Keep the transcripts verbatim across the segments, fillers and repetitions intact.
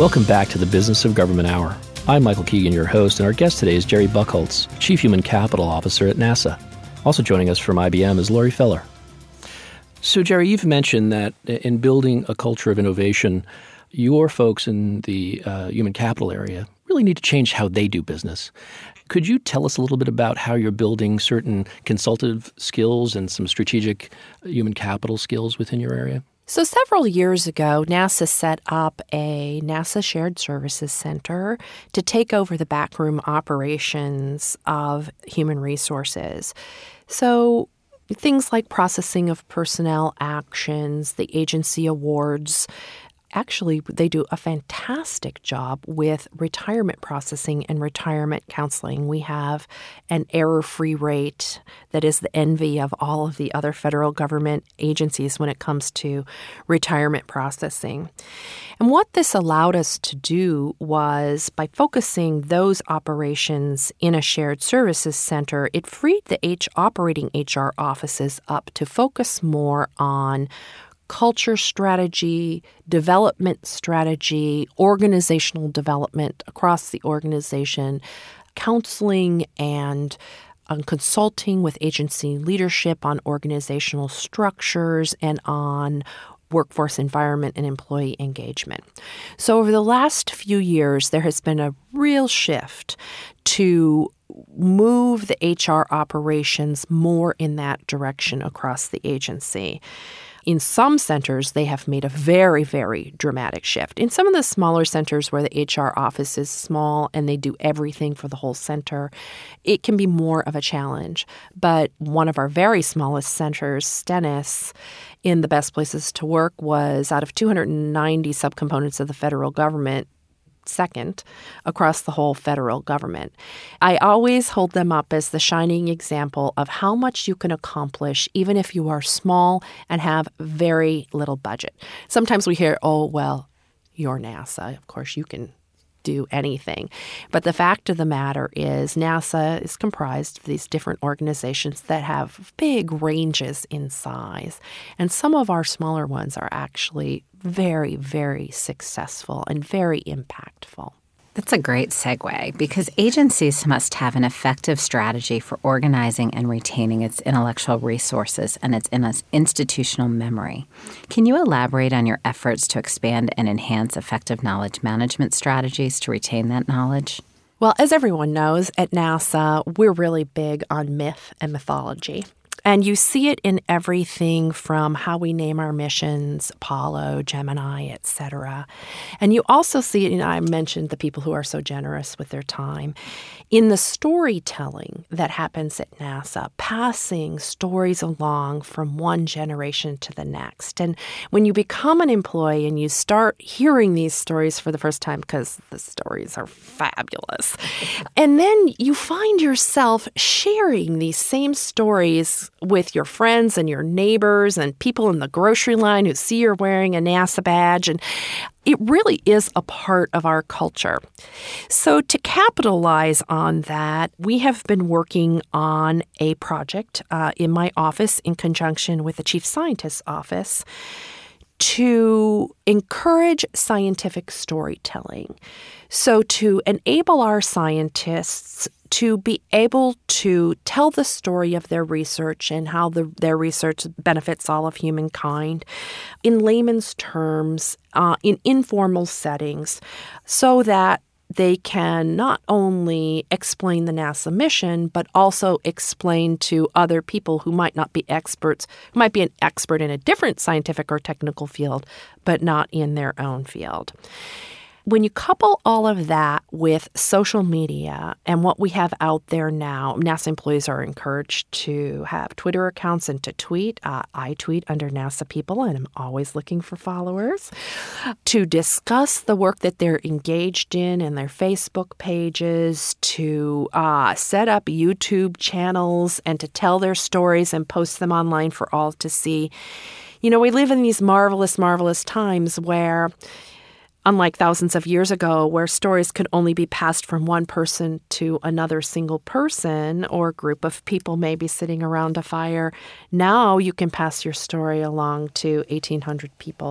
Welcome back to the Business of Government Hour. I'm Michael Keegan, your host, and our guest today is Jerry Buchholz, Chief Human Capital Officer at NASA. Also joining us from I B M is Lori Feller. So, Jerry, you've mentioned that in building a culture of innovation, your folks in the uh, human capital area really need to change how they do business. Could you tell us a little bit about how you're building certain consultative skills and some strategic human capital skills within your area? So several years ago, NASA set up a NASA Shared Services Center to take over the backroom operations of human resources. So things like processing of personnel actions, the agency awards. Actually, they do a fantastic job with retirement processing and retirement counseling. We have an error-free rate that is the envy of all of the other federal government agencies when it comes to retirement processing. And what this allowed us to do was, by focusing those operations in a shared services center, it freed the H operating H R offices up to focus more on culture strategy, development strategy, organizational development across the organization, counseling and um, consulting with agency leadership on organizational structures and on workforce environment and employee engagement. So over the last few years, there has been a real shift to move the H R operations more in that direction across the agency. In some centers, they have made a very, very dramatic shift. In some of the smaller centers where the H R office is small and they do everything for the whole center, it can be more of a challenge. But one of our very smallest centers, Stennis, in the Best Places to Work, was out of two hundred ninety subcomponents of the federal government, second across the whole federal government. I always hold them up as the shining example of how much you can accomplish even if you are small and have very little budget. Sometimes we hear, oh, well, you're NASA. Of course, you can do anything. But the fact of the matter is NASA is comprised of these different organizations that have big ranges in size. And some of our smaller ones are actually very, very successful and very impactful. That's a great segue because agencies must have an effective strategy for organizing and retaining its intellectual resources and its institutional memory. Can you elaborate on your efforts to expand and enhance effective knowledge management strategies to retain that knowledge? Well, as everyone knows, at NASA, we're really big on myth and mythology. And you see it in everything from how we name our missions, Apollo, Gemini, et cetera. And you also see it, and I mentioned the people who are so generous with their time, in the storytelling that happens at NASA, passing stories along from one generation to the next. And when you become an employee and you start hearing these stories for the first time, because the stories are fabulous, and then you find yourself sharing these same stories with your friends and your neighbors and people in the grocery line who see you're wearing a NASA badge. And it really is a part of our culture. So to capitalize on that, we have been working on a project uh, in my office in conjunction with the Chief Scientist's office to encourage scientific storytelling. So to enable our scientists to be able to tell the story of their research and how the, their research benefits all of humankind in layman's terms, uh, in informal settings, so that they can not only explain the NASA mission, but also explain to other people who might not be experts, who might be an expert in a different scientific or technical field, but not in their own field. When you couple all of that with social media and what we have out there now, NASA employees are encouraged to have Twitter accounts and to tweet. Uh, I tweet under NASA People, and I'm always looking for followers, to discuss the work that they're engaged in in their Facebook pages, to uh, set up YouTube channels and to tell their stories and post them online for all to see. You know, we live in these marvelous, marvelous times where, unlike thousands of years ago, where stories could only be passed from one person to another single person or group of people maybe sitting around a fire, now you can pass your story along to eighteen hundred people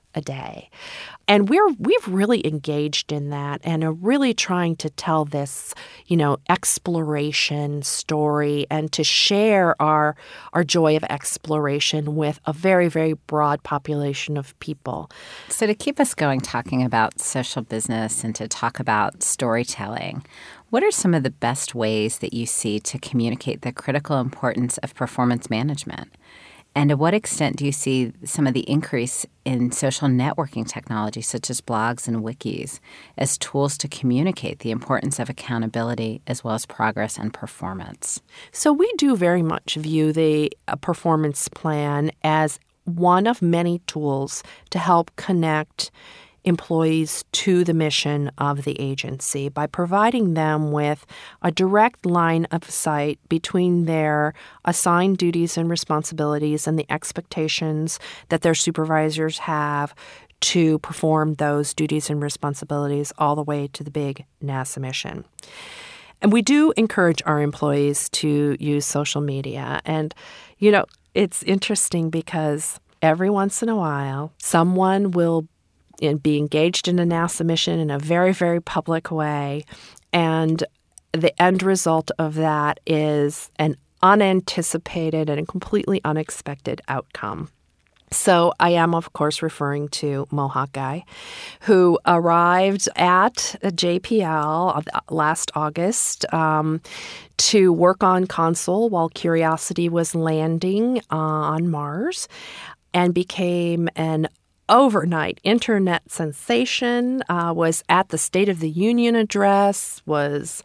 a day. And we're we've really engaged in that and are really trying to tell this, you know, exploration story and to share our our joy of exploration with a very, very broad population of people. So to keep us going talking about social business and to talk about storytelling, what are some of the best ways that you see to communicate the critical importance of performance management? And to what extent do you see some of the increase in social networking technology, such as blogs and wikis, as tools to communicate the importance of accountability as well as progress and performance? So we do very much view the uh, performance plan as one of many tools to help connect employees to the mission of the agency by providing them with a direct line of sight between their assigned duties and responsibilities and the expectations that their supervisors have to perform those duties and responsibilities all the way to the big NASA mission. And we do encourage our employees to use social media. And, you know, it's interesting because every once in a while, someone will and be engaged in a NASA mission in a very, very public way. And the end result of that is an unanticipated and a completely unexpected outcome. So I am, of course, referring to Mohawk Guy, who arrived at J P L last August um, to work on Consul while Curiosity was landing uh, on Mars and became an overnight internet sensation, uh, was at the State of the Union address, was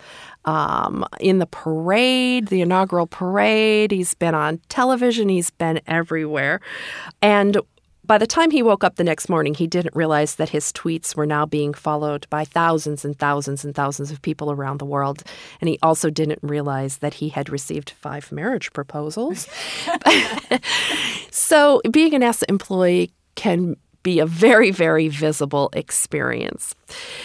um, in the parade, the inaugural parade. He's been on television. He's been everywhere. And by the time he woke up the next morning, he didn't realize that his tweets were now being followed by thousands and thousands and thousands of people around the world. And he also didn't realize that he had received five marriage proposals. So being an NASA employee can be a very, very visible experience.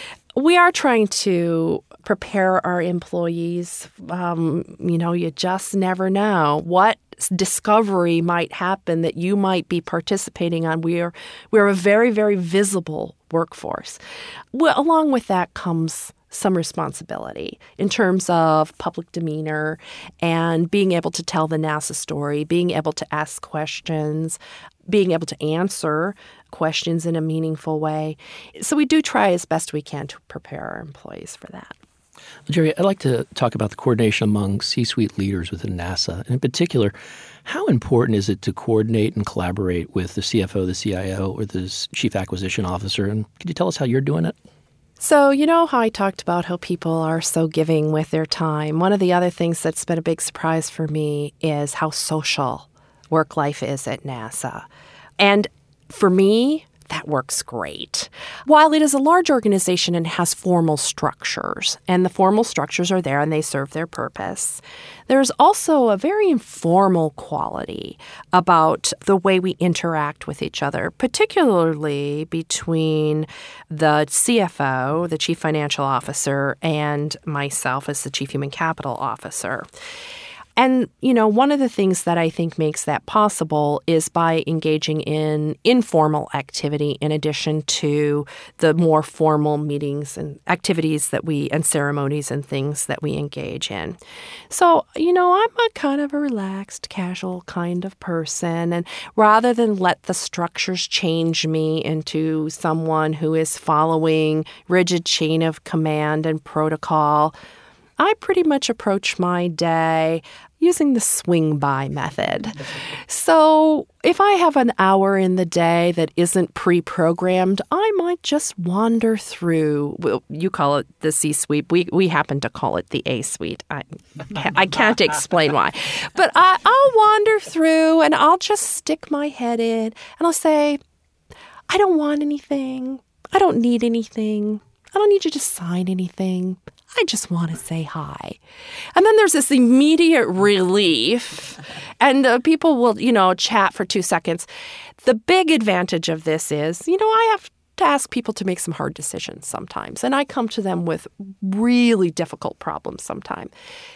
We are trying to prepare our employees. Um, you know, you just never know what discovery might happen that you might be participating on. We are we're a very, very visible workforce. Well, along with that comes some responsibility in terms of public demeanor and being able to tell the NASA story, being able to ask questions, being able to answer questions in a meaningful way. So we do try as best we can to prepare our employees for that. Jerry, I'd like to talk about the coordination among C-suite leaders within NASA. And in particular, how important is it to coordinate and collaborate with the C F O, the C I O, or the Chief Acquisition Officer? And could you tell us how you're doing it? So, you know how I talked about how people are so giving with their time. One of the other things that's been a big surprise for me is how social work life is at NASA. And for me, that works great. While it is a large organization and has formal structures, and the formal structures are there and they serve their purpose, there's also a very informal quality about the way we interact with each other, particularly between the C F O, the Chief Financial Officer, and myself as the Chief Human Capital Officer. And, you know, one of the things that I think makes that possible is by engaging in informal activity in addition to the more formal meetings and activities that we and ceremonies and things that we engage in. So, you know, I'm a kind of a relaxed, casual kind of person. And rather than let the structures change me into someone who is following rigid chain of command and protocol, I pretty much approach my day using the swing-by method. So if I have an hour in the day that isn't pre-programmed, I might just wander through. Well, you call it the C-suite. We we happen to call it the A-suite. I, I can't explain why. But I, I'll wander through and I'll just stick my head in and I'll say, I don't want anything. I don't need anything. I don't need you to sign anything. I just want to say hi. And then there's this immediate relief, and uh, people will, you know, chat for two seconds. The big advantage of this is, you know, I have to ask people to make some hard decisions sometimes, and I come to them with really difficult problems sometimes.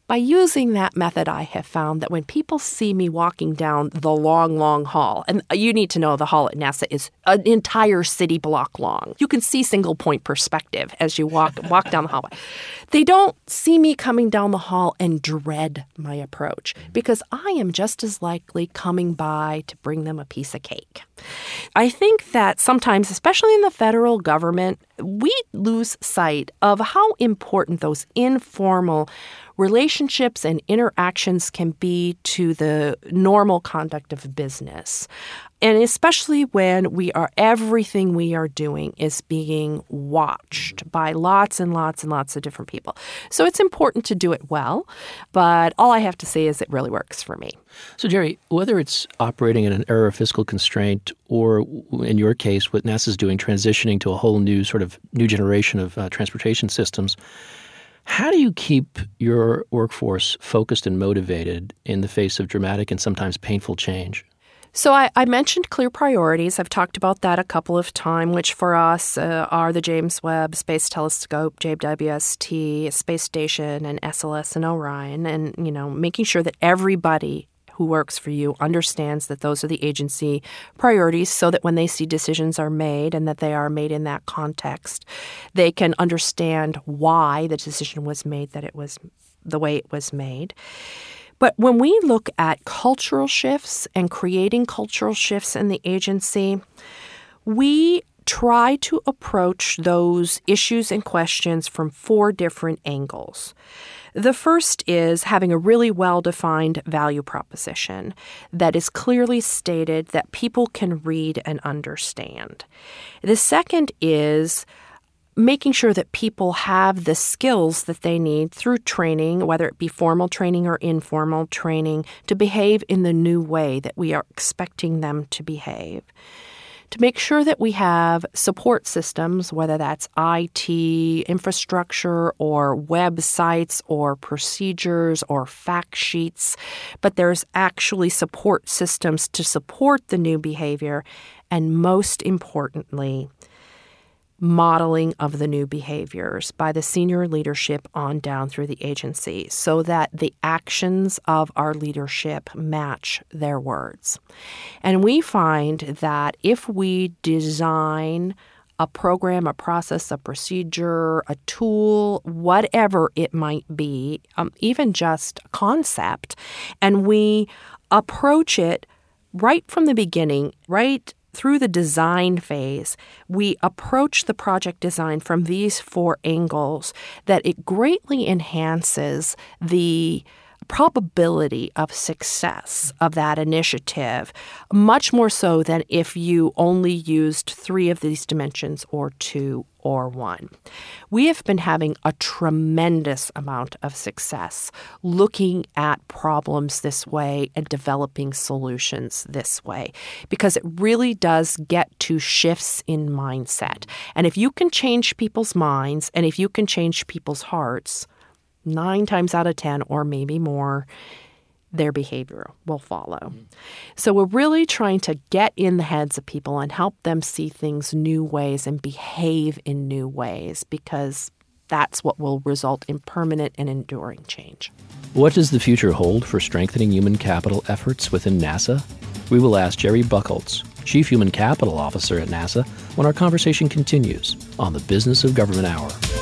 By using that method, I have found that when people see me walking down the long, long hall, and you need to know the hall at NASA is an entire city block long. You can see single point perspective as you walk walk down the hallway. They don't see me coming down the hall and dread my approach because I am just as likely coming by to bring them a piece of cake. I think that sometimes, especially in the federal government, we lose sight of how important those informal relationships and interactions can be to the normal conduct of business. And especially when we are, everything we are doing is being watched by lots and lots and lots of different people. So it's important to do it well, but all I have to say is it really works for me. So, Jerry, whether it's operating in an era of fiscal constraint or, in your case, what NASA's doing, transitioning to a whole new sort of new generation of uh, transportation systems, how do you keep your workforce focused and motivated in the face of dramatic and sometimes painful change? So I, I mentioned clear priorities. I've talked about that a couple of times, which for us uh, are the James Webb Space Telescope, J W S T, Space Station, and S L S and Orion, and, you know, making sure that everybody who works for you understands that those are the agency priorities so that when they see decisions are made and that they are made in that context, they can understand why the decision was made, that it was the way it was made. But when we look at cultural shifts and creating cultural shifts in the agency, we try to approach those issues and questions from four different angles. The first is having a really well-defined value proposition that is clearly stated that people can read and understand. The second is making sure that people have the skills that they need through training, whether it be formal training or informal training, to behave in the new way that we are expecting them to behave. To make sure that we have support systems, whether that's I T infrastructure or websites or procedures or fact sheets, but there's actually support systems to support the new behavior, and most importantly, modeling of the new behaviors by the senior leadership on down through the agency so that the actions of our leadership match their words. And we find that if we design a program, a process, a procedure, a tool, whatever it might be, um, even just a concept, and we approach it right from the beginning, right through the design phase, we approach the project design from these four angles, that it greatly enhances the probability of success of that initiative, much more so than if you only used three of these dimensions or two or one. We have been having a tremendous amount of success looking at problems this way and developing solutions this way, because it really does get to shifts in mindset. And if you can change people's minds and if you can change people's hearts, nine times out of ten, or maybe more, their behavior will follow. Mm-hmm. So we're really trying to get in the heads of people and help them see things new ways and behave in new ways, because that's what will result in permanent and enduring change. What does the future hold for strengthening human capital efforts within NASA? We will ask Jerry Buchholz, Chief Human Capital Officer at NASA, when our conversation continues on the Business of Government Hour.